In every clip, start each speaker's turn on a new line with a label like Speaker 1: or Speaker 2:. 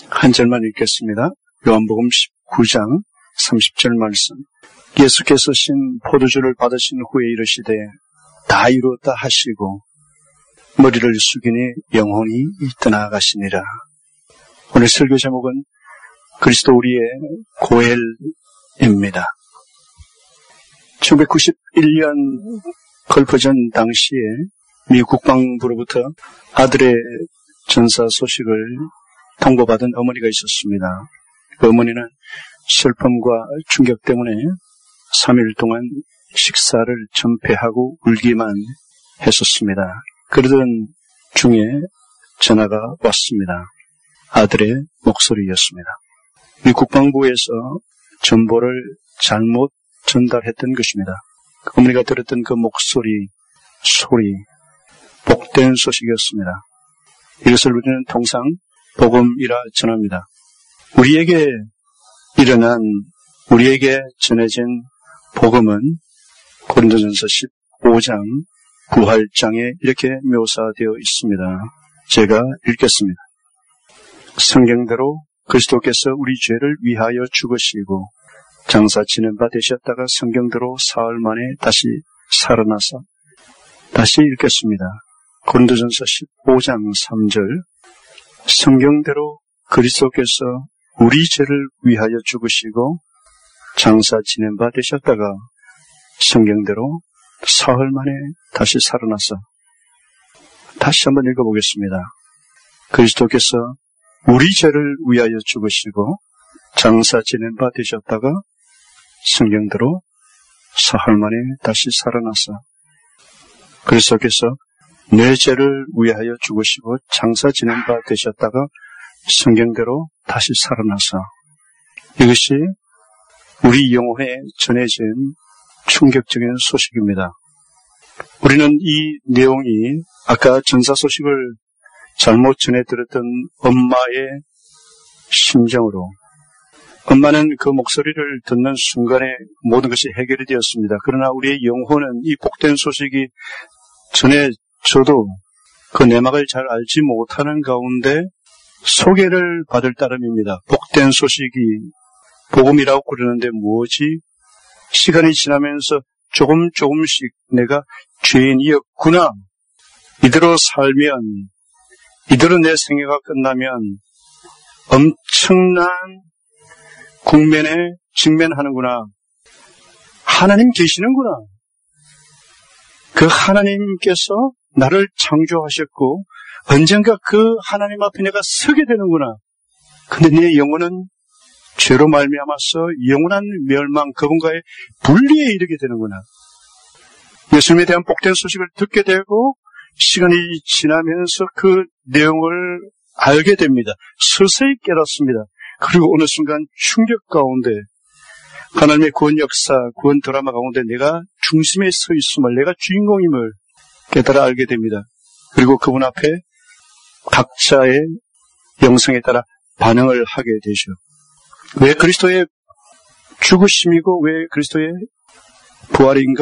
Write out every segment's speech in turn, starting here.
Speaker 1: 한 절만 읽겠습니다. 요한복음 19장 30절 말씀. 예수께서 신 포도주를 받으신 후에 이르시되 다 이루었다 하시고 머리를 숙이니 영혼이 떠나가시니라. 오늘 설교 제목은 그리스도 우리의 고엘입니다. 1991년 걸프전 당시에 미 국방부로부터 아들의 전사 소식을 통보받은 어머니가 있었습니다. 그 어머니는 슬픔과 충격 때문에 3일 동안 식사를 전폐하고 울기만 했었습니다. 그러던 중에 전화가 왔습니다. 아들의 목소리였습니다. 미 국방부에서 정보를 잘못 전달했던 것입니다. 어머니가 들었던 그 목소리, 소리, 복된 소식이었습니다. 이것을 우리는 통상 복음이라 전합니다. 우리에게 일어난, 우리에게 전해진 복음은 고린도전서 15장 부활장에 이렇게 묘사되어 있습니다. 제가 읽겠습니다. 성경대로 그리스도께서 우리 죄를 위하여 죽으시고 장사 지낸 바 되셨다가 성경대로 사흘 만에 다시 살아나사. 다시 읽겠습니다. 고린도전서 15장 3절. 성경대로 그리스도께서 우리 죄를 위하여 죽으시고 장사 지낸 바 되셨다가 성경대로 사흘 만에 다시 살아나서. 다시 한번 읽어보겠습니다. 그리스도께서 우리 죄를 위하여 죽으시고 장사 지낸 바 되셨다가 성경대로 사흘 만에 다시 살아나서. 그리스도께서 내 죄를 위하여 죽으시고 장사 지낸 바 되셨다가 성경대로 다시 살아나서. 이것이 우리 영혼에 전해진 충격적인 소식입니다. 우리는 이 내용이 아까 전사 소식을 잘못 전해들었던 엄마의 심정으로, 엄마는 그 목소리를 듣는 순간에 모든 것이 해결이 되었습니다. 그러나 우리의 영혼은 이 복된 소식이 전해져도 그 내막을 잘 알지 못하는 가운데 소개를 받을 따름입니다. 복된 소식이 복음이라고 그러는데 뭐지? 시간이 지나면서 조금씩 내가 죄인이었구나. 이대로 살면, 이대로 내 생애가 끝나면 엄청난 국면에 직면하는구나. 하나님 계시는구나. 그 하나님께서 나를 창조하셨고 언젠가 그 하나님 앞에 내가 서게 되는구나. 근데 내 영혼은 죄로 말미암아서 영원한 멸망, 그분과의 분리에 이르게 되는구나. 예수님에 대한 복된 소식을 듣게 되고 시간이 지나면서 그 내용을 알게 됩니다. 서서히 깨닫습니다. 그리고 어느 순간 충격 가운데 하나님의 구원 역사, 구원 드라마 가운데 내가 중심에 서 있음을, 내가 주인공임을 깨달아 알게 됩니다. 그리고 그분 앞에 각자의 영성에 따라 반응을 하게 되죠. 왜 그리스도의 죽으심이고 왜 그리스도의 부활인가?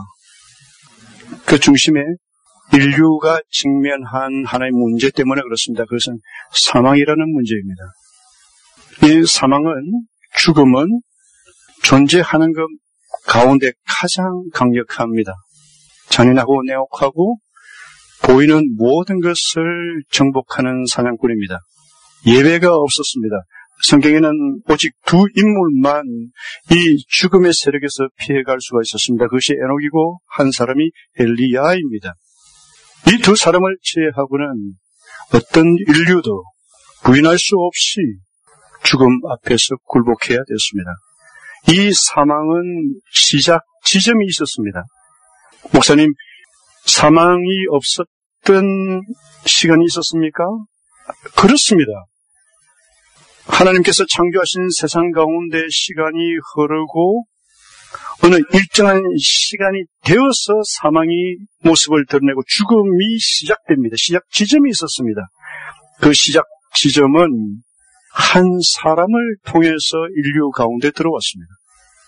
Speaker 1: 그 중심에 인류가 직면한 하나의 문제 때문에 그렇습니다. 그것은 사망이라는 문제입니다. 이 사망은, 죽음은 존재하는 것 가운데 가장 강력합니다. 잔인하고 냉혹하고 보이는 모든 것을 정복하는 사냥꾼입니다. 예외가 없었습니다. 성경에는 오직 두 인물만 이 죽음의 세력에서 피해갈 수가 있었습니다. 그것이 에녹이고 한 사람이 엘리야입니다. 이 두 사람을 제외하고는 어떤 인류도 부인할 수 없이 죽음 앞에서 굴복해야 됐습니다. 이 사망은 시작 지점이 있었습니다. 목사님, 사망이 없었던 시간이 있었습니까? 그렇습니다. 하나님께서 창조하신 세상 가운데 시간이 흐르고 어느 일정한 시간이 되어서 사망이 모습을 드러내고 죽음이 시작됩니다. 시작 지점이 있었습니다. 그 시작 지점은 한 사람을 통해서 인류 가운데 들어왔습니다.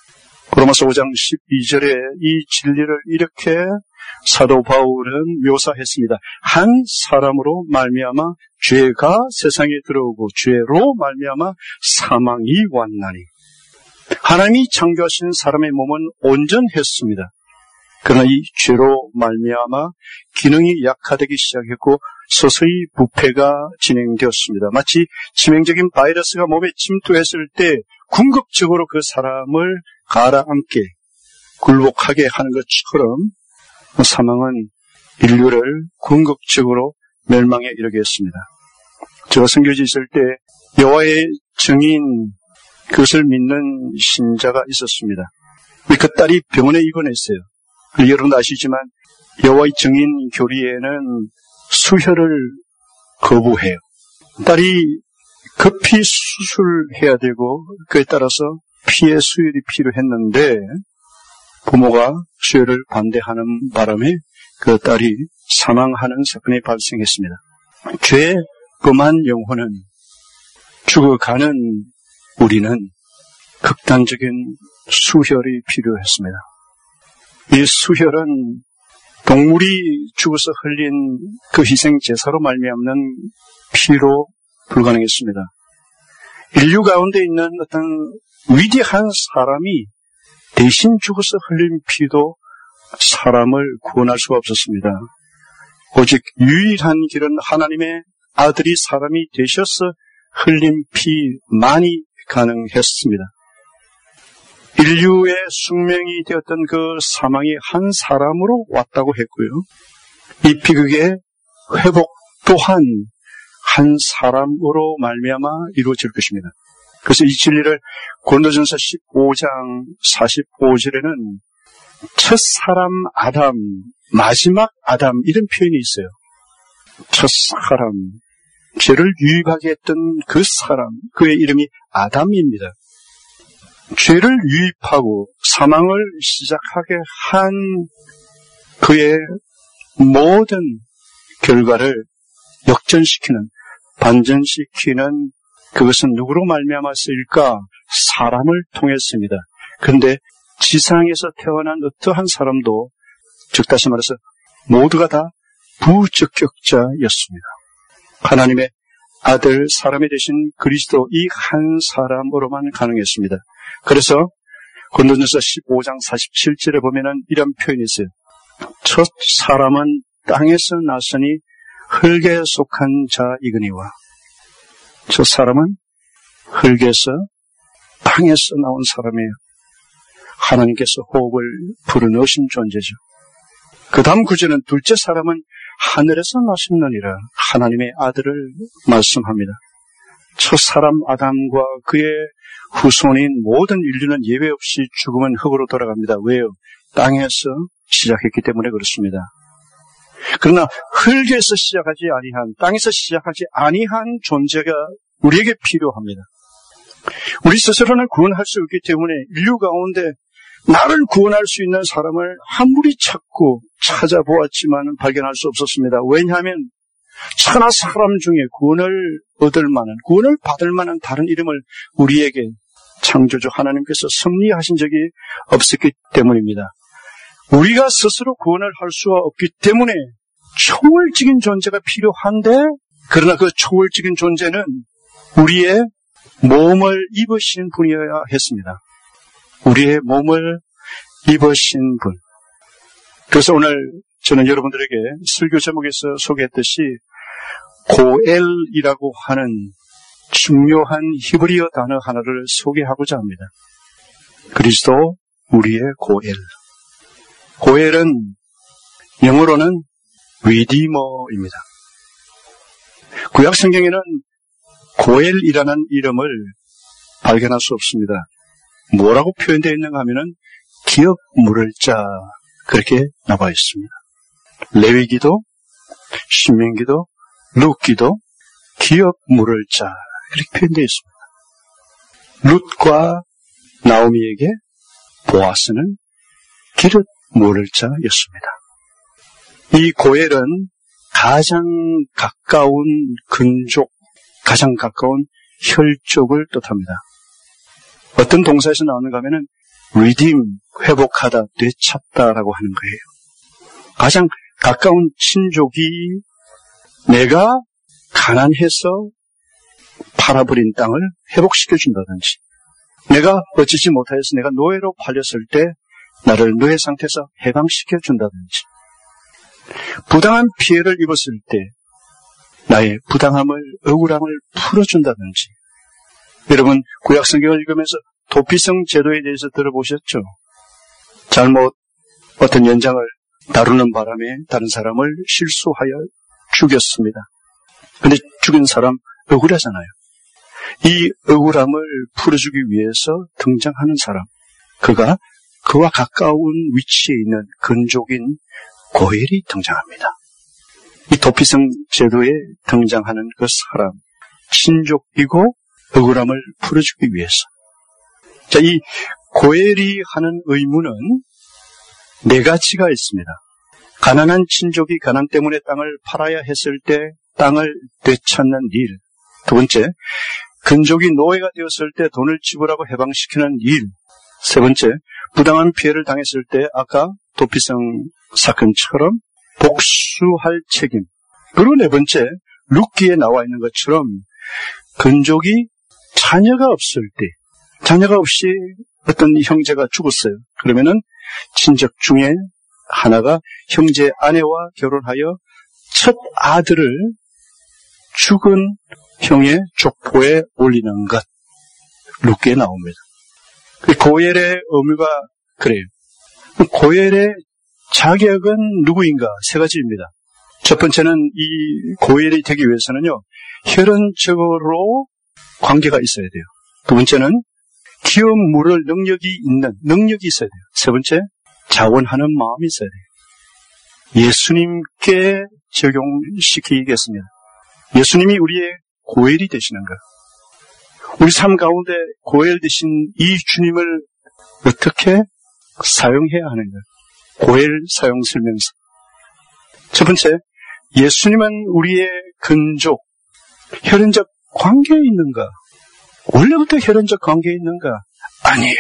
Speaker 1: 로마서 5장 12절에 이 진리를 이렇게 사도 바울은 묘사했습니다. 한 사람으로 말미암아 죄가 세상에 들어오고 죄로 말미암아 사망이 왔나니. 하나님이 창조하신 사람의 몸은 온전했습니다. 그러나 이 죄로 말미암아 기능이 약화되기 시작했고 서서히 부패가 진행되었습니다. 마치 치명적인 바이러스가 몸에 침투했을 때 궁극적으로 그 사람을 가라앉게 굴복하게 하는 것처럼 사망은 인류를 궁극적으로 멸망에 이르게 했습니다. 제가 선교지 있을 때 여호와의 증인, 그것을 믿는 신자가 있었습니다. 그 딸이 병원에 입원했어요. 여러분 아시지만 여호와의 증인 교리에는 수혈을 거부해요. 딸이 급히 수술해야 되고 그에 따라서 피의 수혈이 필요했는데 부모가 수혈을 반대하는 바람에 그 딸이 사망하는 사건이 발생했습니다. 죄 범한 영혼은 죽어가는 우리는 극단적인 수혈이 필요했습니다. 이 수혈은 동물이 죽어서 흘린 그 희생 제사로 말미암는 피로 불가능했습니다. 인류 가운데 있는 어떤 위대한 사람이 대신 죽어서 흘린 피도 사람을 구원할 수가 없었습니다. 오직 유일한 길은 하나님의 아들이 사람이 되셔서 흘린 피만이 가능했습니다. 인류의 숙명이 되었던 그 사망이 한 사람으로 왔다고 했고요. 이 비극의 회복 또한 한 사람으로 말미암아 이루어질 것입니다. 그래서 이 진리를 고린도전서 15장 45절에는 첫 사람 아담, 마지막 아담 이런 표현이 있어요. 첫 사람, 죄를 유입하게 했던 그 사람, 그의 이름이 아담입니다. 죄를 유입하고 사망을 시작하게 한 그의 모든 결과를 역전시키는, 반전시키는 그것은 누구로 말미암았을까? 사람을 통했습니다. 그런데 지상에서 태어난 어떠한 사람도, 즉 다시 말해서 모두가 다 부적격자였습니다. 하나님의 아들, 사람이 되신 그리스도 이 한 사람으로만 가능했습니다. 그래서 고린도전서 15장 47절에 보면은 이런 표현이 있어요. 첫 사람은 땅에서 났으니 흙에 속한 자이거니와. 첫 사람은 흙에서 땅에서 나온 사람이에요. 하나님께서 호흡을 불어넣으신 존재죠. 그 다음 구절은 둘째 사람은 하늘에서 나셨느니라. 하나님의 아들을 말씀합니다. 첫 사람 아담과 그의 후손인 모든 인류는 예외 없이 죽으면 흙으로 돌아갑니다. 왜요? 땅에서 시작했기 때문에 그렇습니다. 그러나 흙에서 시작하지 아니한, 땅에서 시작하지 아니한 존재가 우리에게 필요합니다. 우리 스스로는 구원할 수 없기 때문에 인류 가운데 나를 구원할 수 있는 사람을 아무리 찾고 찾아보았지만 발견할 수 없었습니다. 왜냐하면 천하 사람 중에 구원을 얻을 만한, 구원을 받을 만한 다른 이름을 우리에게 창조주 하나님께서 섭리하신 적이 없었기 때문입니다. 우리가 스스로 구원을 할 수가 없기 때문에 초월적인 존재가 필요한데, 그러나 그 초월적인 존재는 우리의 몸을 입으신 분이어야 했습니다. 우리의 몸을 입으신 분. 그래서 오늘 저는 여러분들에게 설교 제목에서 소개했듯이 고엘이라고 하는 중요한 히브리어 단어 하나를 소개하고자 합니다. 그리스도 우리의 고엘. 고엘은 영어로는 리디머입니다. 구약 성경에는 고엘이라는 이름을 발견할 수 없습니다. 뭐라고 표현되어 있는가 하면은 기억 물을 자, 그렇게 나와 있습니다. 레위기도, 신명기도, 룻기도 기억 물을 자, 그렇게 표현되어 있습니다. 룻과 나오미에게 보아스는 기름 물을 자였습니다. 이 고엘은 가장 가까운 근족, 가장 가까운 혈족을 뜻합니다. 어떤 동사에서 나오는가 하면은 redeem, 회복하다, 되찾다라고 하는 거예요. 가장 가까운 친족이 내가 가난해서 팔아버린 땅을 회복시켜준다든지, 내가 어찌지 못하여서 내가 노예로 팔렸을 때 나를 노예 상태에서 해방시켜준다든지, 부당한 피해를 입었을 때 나의 부당함을, 억울함을 풀어준다든지. 여러분, 구약성경을 읽으면서 도피성 제도에 대해서 들어보셨죠? 잘못 어떤 연장을 다루는 바람에 다른 사람을 실수하여 죽였습니다. 근데 죽인 사람 억울하잖아요. 이 억울함을 풀어주기 위해서 등장하는 사람, 그와 가까운 위치에 있는 근족인 고엘이 등장합니다. 이 도피성 제도에 등장하는 그 사람, 친족이고 억울함을 풀어주기 위해서. 자, 이 고엘이 하는 의무는 네 가지가 있습니다. 가난한 친족이 가난 때문에 땅을 팔아야 했을 때 땅을 되찾는 일. 두 번째, 근족이 노예가 되었을 때 돈을 지불하고 해방시키는 일. 세 번째, 부당한 피해를 당했을 때 아까 도피성 사건처럼 복수할 책임. 그리고 네 번째, 룻기에 나와 있는 것처럼 근족이 자녀가 없을 때, 자녀가 없이 어떤 형제가 죽었어요. 그러면은 친척 중에 하나가 형제 아내와 결혼하여 첫 아들을 죽은 형의 족보에 올리는 것. 룻기에 나옵니다. 고엘의 의무가 그래요. 고엘의 자격은 누구인가? 세 가지입니다. 첫 번째는 이 고엘이 되기 위해서는요, 혈연적으로 관계가 있어야 돼요. 두 번째는 기업 물을 능력이 있어야 돼요. 세 번째, 자원하는 마음이 있어야 돼요. 예수님께 적용시키겠습니다. 예수님이 우리의 고엘이 되시는 것. 우리 삶 가운데 고엘 되신 이 주님을 어떻게 사용해야 하는가? 고엘 사용 설명서. 첫 번째, 예수님은 우리의 근족, 혈연적 관계에 있는가? 원래부터 혈연적 관계에 있는가? 아니에요.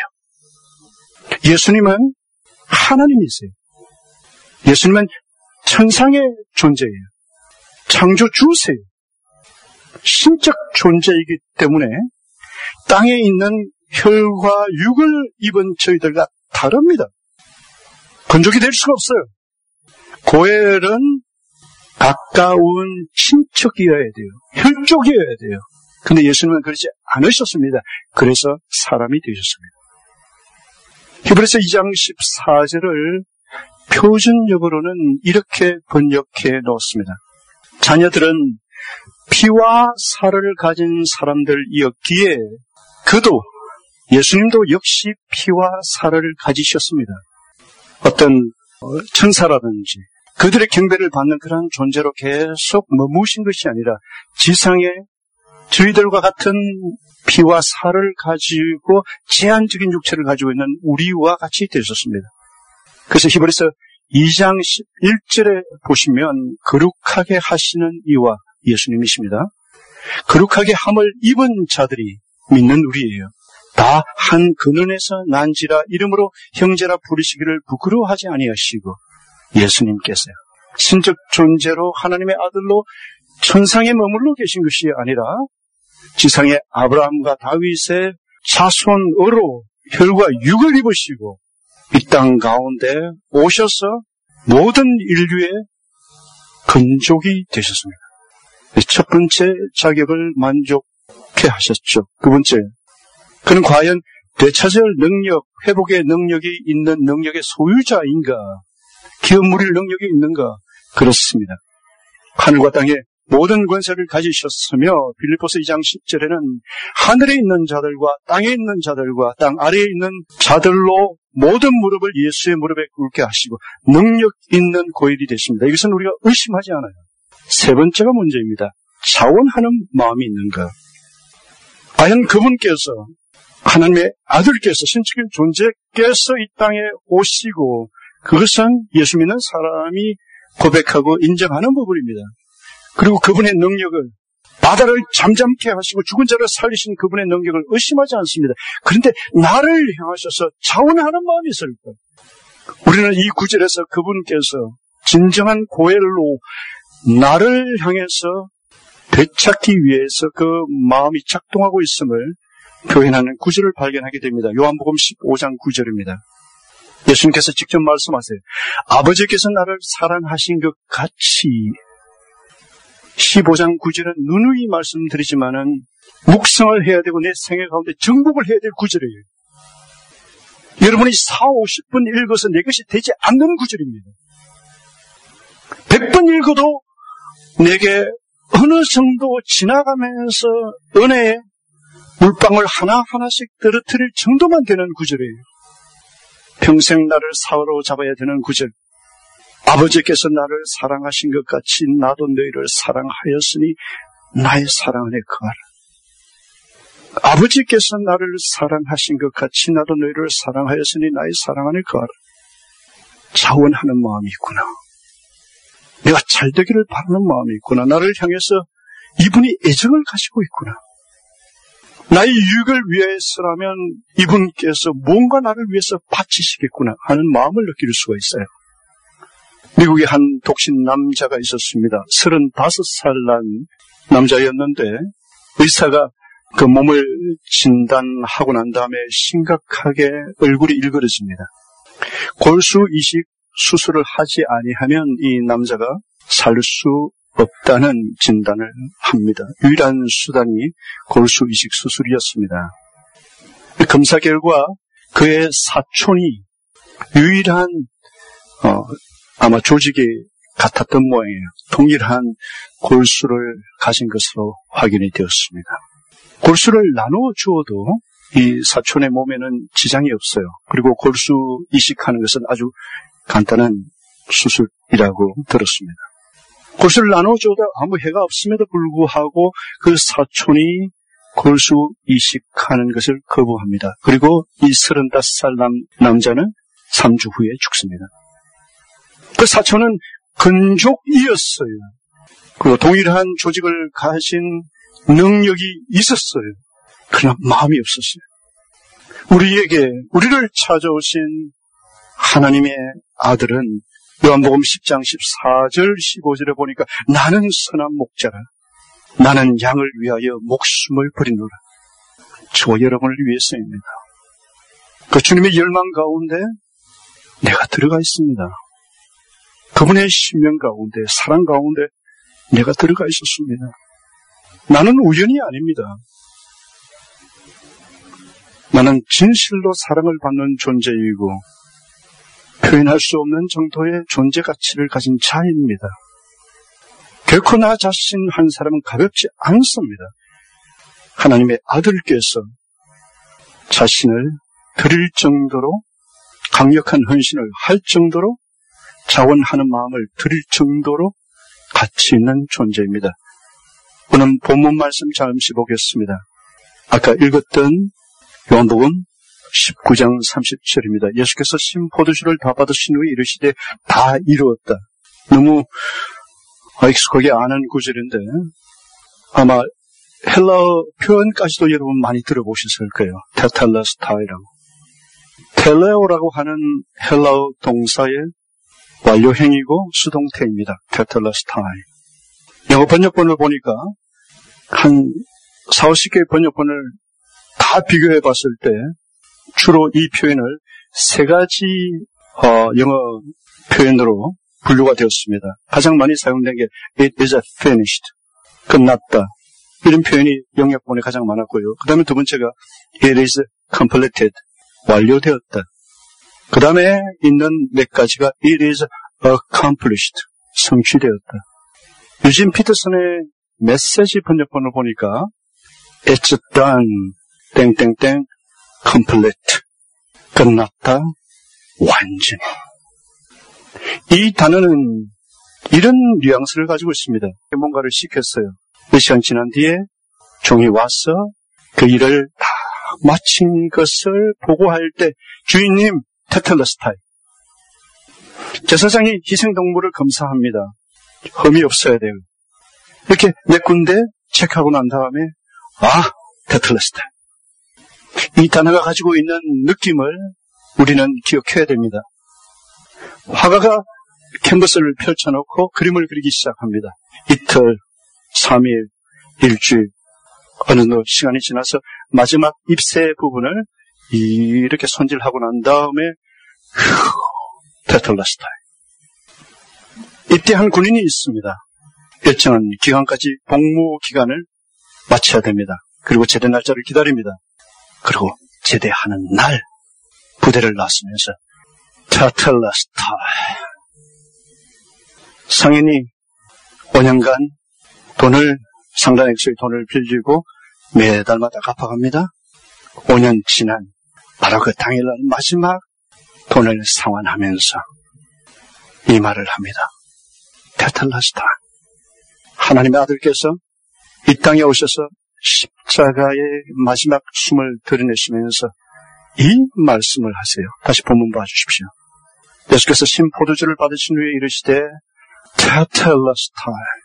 Speaker 1: 예수님은 하나님이세요. 예수님은 천상의 존재예요. 창조주세요. 신적 존재이기 때문에 땅에 있는 혈과 육을 입은 저희들과 다릅니다. 근족이 될 수가 없어요. 고엘은 가까운 친척이어야 돼요. 혈족이어야 돼요. 근데 예수님은 그렇지 않으셨습니다. 그래서 사람이 되셨습니다. 히브리서 2장 14절을 표준역으로는 이렇게 번역해 놓습니다. 자녀들은 피와 살을 가진 사람들이었기에 그도, 예수님도 역시 피와 살을 가지셨습니다. 어떤 천사라든지 그들의 경배를 받는 그런 존재로 계속 머무신 것이 아니라 지상에 저희들과 같은 피와 살을 가지고 제한적인 육체를 가지고 있는 우리와 같이 되셨습니다. 그래서 히브리서 2장 11절에 보시면 거룩하게 하시는 이와 예수님이십니다. 거룩하게 함을 입은 자들이 믿는 우리예요. 다 한 근원에서 난지라 이름으로 형제라 부르시기를 부끄러워하지 아니하시고 예수님께서요. 신적 존재로 하나님의 아들로 천상에 머물러 계신 것이 아니라 지상의 아브라함과 다윗의 자손으로 혈과 육을 입으시고 이 땅 가운데 오셔서 모든 인류의 근족이 되셨습니다. 첫 번째 자격을 만족해 하셨죠. 두 번째, 그는 과연 되찾을 능력, 회복의 능력이 있는 능력의 소유자인가? 기업 누릴 능력이 있는가? 그렇습니다. 하늘과 땅에 모든 권세를 가지셨으며 빌립보서 2장 10절에는 하늘에 있는 자들과 땅에 있는 자들과 땅 아래에 있는 자들로 모든 무릎을 예수의 무릎에 꿇게 하시고 능력 있는 고엘이 되십니다. 이것은 우리가 의심하지 않아요. 세 번째가 문제입니다. 자원하는 마음이 있는가? 과연 그분께서 하나님의 아들께서 신적인 존재께서 이 땅에 오시고 그것은 예수 믿는 사람이 고백하고 인정하는 부분입니다. 그리고 그분의 능력을 바다를 잠잠케 하시고 죽은 자를 살리신 그분의 능력을 의심하지 않습니다. 그런데 나를 향하셔서 자원하는 마음이 있을 거예요. 우리는 이 구절에서 그분께서 진정한 고엘로 나를 향해서 되찾기 위해서 그 마음이 작동하고 있음을 표현하는 구절을 발견하게 됩니다. 요한복음 15장 9절입니다. 예수님께서 직접 말씀하세요. 아버지께서 나를 사랑하신 것 같이. 15장 9절은 누누이 말씀드리지만은 묵상을 해야 되고 내 생애 가운데 정복을 해야 될 구절이에요. 여러분이 40-50분 읽어서 내 것이 되지 않는 구절입니다. 100번 읽어도 내게 어느 정도 지나가면서 은혜의 물방울 하나하나씩 떨어뜨릴 정도만 되는 구절이에요. 평생 나를 사로잡아야 되는 구절. 아버지께서 나를 사랑하신 것 같이 나도 너희를 사랑하였으니 나의 사랑 안에 거하라. 아버지께서 나를 사랑하신 것 같이 나도 너희를 사랑하였으니 나의 사랑 안에 거하라. 자원하는 마음이 있구나. 내가 잘 되기를 바라는 마음이 있구나. 나를 향해서 이분이 애정을 가지고 있구나. 나의 유익을 위해서라면 이분께서 뭔가 나를 위해서 바치시겠구나 하는 마음을 느낄 수가 있어요. 미국에 한 독신 남자가 있었습니다. 35살 난 남자였는데 의사가 그 몸을 진단하고 난 다음에 심각하게 얼굴이 일그러집니다. 골수 이식 수술을 하지 아니하면 이 남자가 살 수 없다는 진단을 합니다. 유일한 수단이 골수 이식 수술이었습니다. 검사 결과 그의 사촌이 유일한 아마 조직이 같았던 모양이에요. 동일한 골수를 가진 것으로 확인이 되었습니다. 골수를 나누어 주어도 이 사촌의 몸에는 지장이 없어요. 그리고 골수 이식하는 것은 아주 간단한 수술이라고 들었습니다. 골수를 나누어 줘도 아무 해가 없음에도 불구하고 그 사촌이 골수 이식하는 것을 거부합니다. 그리고 이 35살 남자는 3주 후에 죽습니다. 그 사촌은 근족이었어요. 그리고 동일한 조직을 가진 능력이 있었어요. 그러나 마음이 없었어요. 우리를 찾아오신 하나님의 아들은 요한복음 10장 14절 15절에 보니까 나는 선한 목자라. 나는 양을 위하여 목숨을 버리노라. 저와 여러분을 위해서입니다. 그 주님의 열망 가운데 내가 들어가 있습니다. 그분의 신명 가운데, 사랑 가운데 내가 들어가 있었습니다. 나는 우연이 아닙니다. 나는 진실로 사랑을 받는 존재이고 표현할 수 없는 정도의 존재 가치를 가진 자입니다. 결코 나 자신 한 사람은 가볍지 않습니다. 하나님의 아들께서 자신을 드릴 정도로 강력한 헌신을 할 정도로 자원하는 마음을 드릴 정도로 가치 있는 존재입니다. 오늘 본문 말씀 잠시 보겠습니다. 아까 읽었던 요한복음 19장 30절입니다. 예수께서 신 포도주를 다 받으신 후에 이르시되 다 이루었다. 너무 익숙하게 아는 구절인데 아마 헬라어 표현까지도 여러분 많이 들어보셨을 거예요. 테텔레스타이라고. 텔레오라고 하는 헬라어 동사의 완료형이고 수동태입니다. 테텔레스타이. 영어 번역본을 보니까 한 40-50개의 번역본을 다 비교해 봤을 때 주로 이 표현을 세 가지 영어 표현으로 분류가 되었습니다. 가장 많이 사용된 게 it is finished, 끝났다. 이런 표현이 영역본에 가장 많았고요. 그 다음에 두 번째가 it is completed, 완료되었다. 그 다음에 있는 몇 가지가 it is accomplished, 성취되었다. 유진 피터슨의 메시지 번역본을 보니까 it's done, 땡땡땡, complete, 끝났다, 완전. 이 단어는 이런 뉘앙스를 가지고 있습니다. 뭔가를 시켰어요. 몇 시간 지난 뒤에 종이 와서 그 일을 다 마친 것을 보고할 때 주인님, 테텔레스타이. 제사장이 희생동물을 검사합니다. 흠이 없어야 돼요. 이렇게 몇 군데 체크하고 난 다음에 테텔레스타이. 이 단어가 가지고 있는 느낌을 우리는 기억해야 됩니다. 화가가 캔버스를 펼쳐놓고 그림을 그리기 시작합니다. 이틀, 3일, 일주일, 어느 시간이 지나서 마지막 잎새 부분을 이렇게 손질하고 난 다음에 테텔레스타이. 입대한 군인이 있습니다. 일정한 기간까지 복무 기간을 마쳐야 됩니다. 그리고 제대 날짜를 기다립니다. 그리고 제대하는 날 부대를 나서면서 테텔레스타이. 상인이 5년간 상당한 액수의 돈을 빌리고 매달마다 갚아갑니다. 5년 지난 바로 그 당일날 마지막 돈을 상환하면서 이 말을 합니다. 테텔레스타이. 하나님의 아들께서 이 땅에 오셔서 십자가의 마지막 숨을 들이내시면서 이 말씀을 하세요. 다시 본문 봐주십시오. 예수께서 신포도주를 받으신 후에 이르시되 테텔레스타이.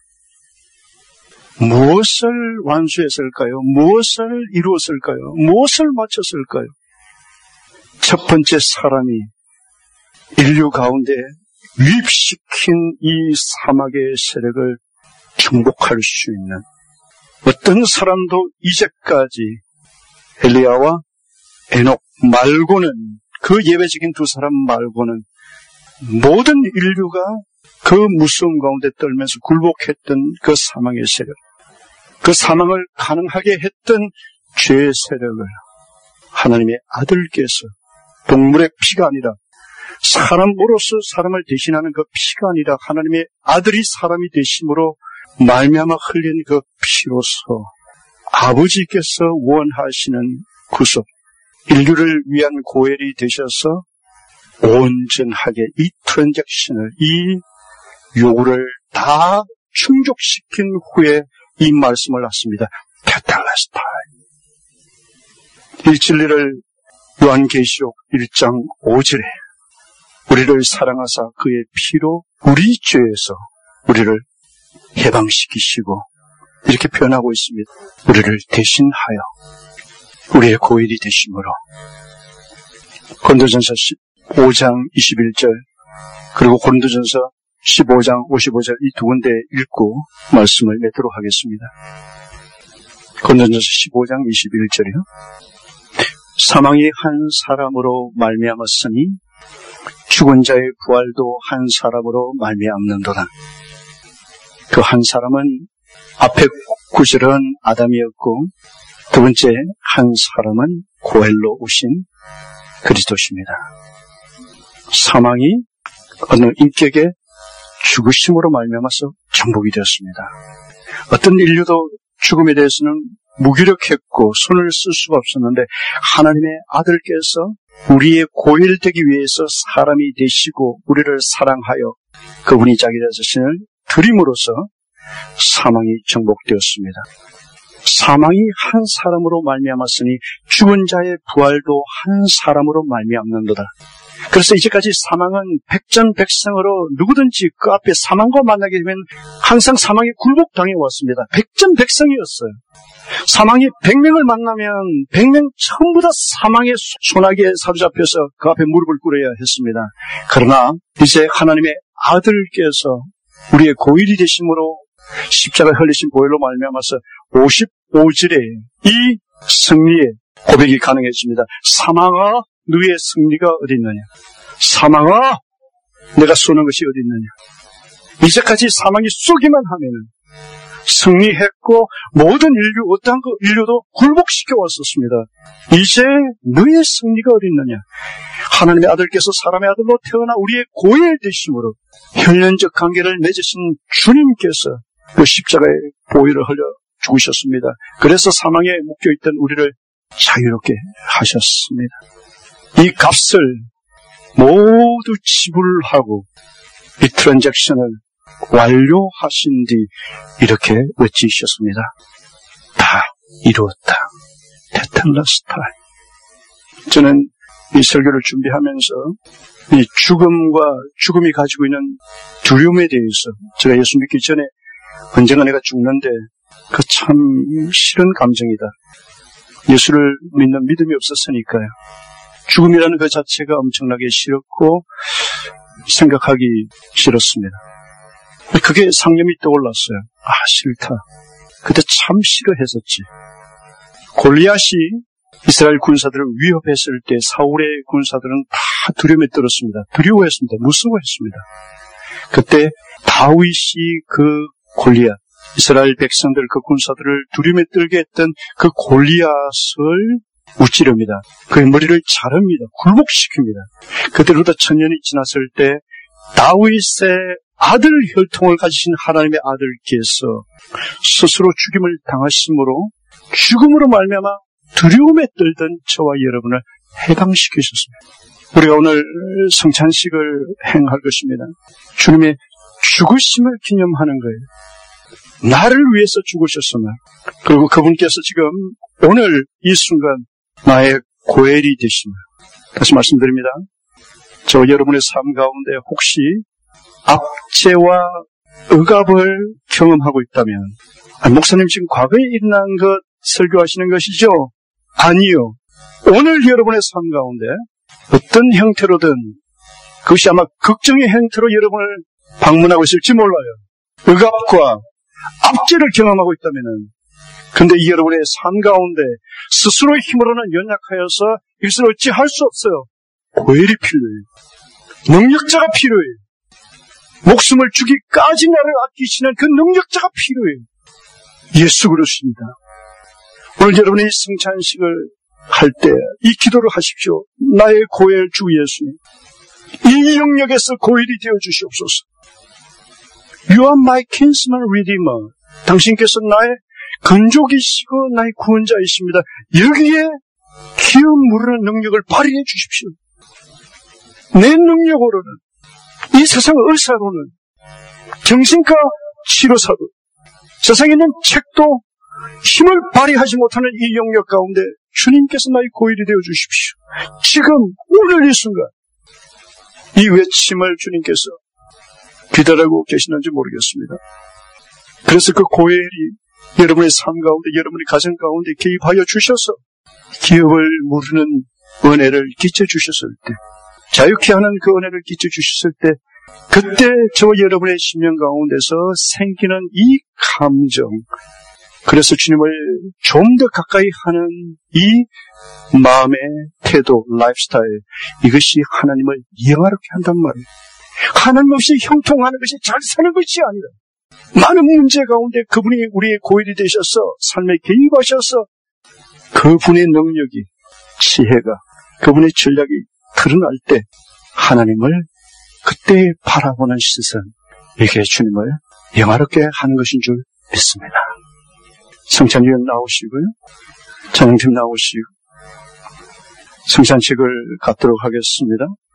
Speaker 1: 무엇을 완수했을까요? 무엇을 이루었을까요? 무엇을 마쳤을까요? 첫 번째 사람이 인류 가운데 유입시킨 이 사막의 세력을 정복할 수 있는 어떤 사람도 이제까지 엘리야와 에녹 말고는, 그 예외적인 두 사람 말고는 모든 인류가 그 무서움 가운데 떨면서 굴복했던 그 사망의 세력, 그 사망을 가능하게 했던 죄의 세력을 하나님의 아들께서 동물의 피가 아니라 사람으로서 사람을 대신하는 그 피가 아니라 하나님의 아들이 사람이 되심으로 말미암아 흘린 그 피로서 아버지께서 원하시는 구속, 인류를 위한 고엘이 되셔서 온전하게 이 트랜잭션을, 이 요구를 다 충족시킨 후에 이 말씀을 하십니다. 테텔레스타이. 이 진리를 요한계시록 1장 5절에 우리를 사랑하사 그의 피로 우리 죄에서 우리를 해방시키시고 이렇게 표현하고 있습니다. 우리를 대신하여 우리의 고일이 되심으로. 고린도전서 15장 21절 그리고 고린도전서 15장 55절 이 두 군데 읽고 말씀을 맺도록 하겠습니다. 고린도전서 15장 21절이요. 사망이 한 사람으로 말미암았으니 죽은 자의 부활도 한 사람으로 말미암는도다. 그 한 사람은 앞에 구절은 아담이었고 두 번째 한 사람은 고엘로 오신 그리스도십니다. 사망이 어느 인격의 죽으심으로 말미암아서 정복이 되었습니다. 어떤 인류도 죽음에 대해서는 무기력했고 손을 쓸 수가 없었는데 하나님의 아들께서 우리의 고일되기 위해서 사람이 되시고 우리를 사랑하여 그분이 자기 자신을 드림으로써 사망이 정복되었습니다. 사망이 한 사람으로 말미암았으니 죽은 자의 부활도 한 사람으로 말미암는도다. 그래서 이제까지 사망은 백전백승으로 누구든지 그 앞에 사망과 만나게 되면 항상 사망에 굴복당해 왔습니다. 백전백승이었어요. 사망이 100명을 만나면 100명 전부 다 사망의 소나기에 사로잡혀서 그 앞에 무릎을 꿇어야 했습니다. 그러나 이제 하나님의 아들께서 우리의 고일이 되심으로 십자가에 흘리신 보혈로 말미암아서 55절에 이 승리의 고백이 가능해집니다. 사망아, 너의 승리가 어디 있느냐? 사망아, 내가 쏘는 것이 어디 있느냐? 이제까지 사망이 쏘기만 하면은 승리했고 모든 인류, 어떠한 그 인류도 굴복시켜 왔었습니다. 이제 너의 승리가 어디 있느냐? 하나님의 아들께서 사람의 아들로 태어나 우리의 고엘 되심으로 혈연적 관계를 맺으신 주님께서 그 십자가의 보혈을 흘려 죽으셨습니다. 그래서 사망에 묶여있던 우리를 자유롭게 하셨습니다. 이 값을 모두 지불하고 이 트랜잭션을 완료하신 뒤 이렇게 외치셨습니다. 다 이루었다. 테텔레스타이. 저는 이 설교를 준비하면서 이 죽음이 가지고 있는 두려움에 대해서 제가 예수 믿기 전에 언젠가 내가 죽는데 그 참 싫은 감정이다. 예수를 믿는 믿음이 없었으니까요. 죽음이라는 그 자체가 엄청나게 싫었고 생각하기 싫었습니다. 그게 상념이 떠올랐어요. 아, 싫다. 그때 참 싫어했었지. 골리앗이 이스라엘 군사들을 위협했을 때 사울의 군사들은 다 두려움에 떨었습니다. 두려워했습니다. 무서워했습니다. 그때 다윗이 그 골리앗, 이스라엘 백성들 그 군사들을 두려움에 떨게 했던 그 골리앗을 무찌릅니다. 그의 머리를 자릅니다. 굴복시킵니다. 그때로부터 천년이 지났을 때 다윗의 아들 혈통을 가지신 하나님의 아들께서 스스로 죽임을 당하심으로 죽음으로 말미암아 두려움에 떨던 저와 여러분을 해방시키셨습니다. 우리가 오늘 성찬식을 행할 것입니다. 주님의 죽으심을 기념하는 거예요. 나를 위해서 죽으셨으면, 그리고 그분께서 지금 오늘 이 순간 나의 고엘이 되시면, 다시 말씀드립니다. 저 여러분의 삶 가운데 혹시 압제와 억압을 경험하고 있다면, 목사님 지금 과거에 일어난 것 설교하시는 것이죠? 아니요. 오늘 여러분의 삶 가운데 어떤 형태로든 그것이 아마 걱정의 형태로 여러분을 방문하고 있을지 몰라요. 억압과 압제를 경험하고 있다면은, 근데 이 여러분의 삶 가운데 스스로의 힘으로는 연약하여서 이것을 어찌할 수 없어요. 고엘이 필요해요. 능력자가 필요해요. 목숨을 주기까지 나를 아끼시는 그 능력자가 필요해요. 예수 그리스도입니다. 오늘 여러분이 성찬식을 할 때 이 기도를 하십시오. 나의 고엘 주 예수님, 이 영역에서 고엘이 되어 주시옵소서. You are my kinsman redeemer. 당신께서 나의 근족이시고 나의 구원자이십니다. 여기에 기업 무르는 능력을 발휘해 주십시오. 내 능력으로는, 이 세상 의사로는, 정신과 치료사로, 세상에 있는 책도 힘을 발휘하지 못하는 이 영역 가운데 주님께서 나의 고일이 되어 주십시오. 지금 오늘 이 순간 이 외침을 주님께서 기다리고 계시는지 모르겠습니다. 그래서 그 고엘이 여러분의 삶 가운데, 여러분의 가정 가운데 개입하여 주셔서 기업을 무르는 은혜를 끼쳐 주셨을 때, 자유케 하는 그 은혜를 끼쳐 주셨을 때, 그때 저와 여러분의 심령 가운데서 생기는 이 감정, 그래서 주님을 좀 더 가까이 하는 이 마음의 태도, 라이프스타일, 이것이 하나님을 영화롭게 한단 말이에요. 하나님 없이 형통하는 것이 잘 사는 것이 아니라, 많은 문제 가운데 그분이 우리의 고일이 되셔서 삶에 개입하셔서 그분의 능력이, 지혜가, 그분의 전략이 드러날 때 하나님을 그때 바라보는 시선, 이게 주님을 영화롭게 하는 것인 줄 믿습니다. 성찬위원 나오시고요, 찬양팀 나오시고 성찬식을 갖도록 하겠습니다.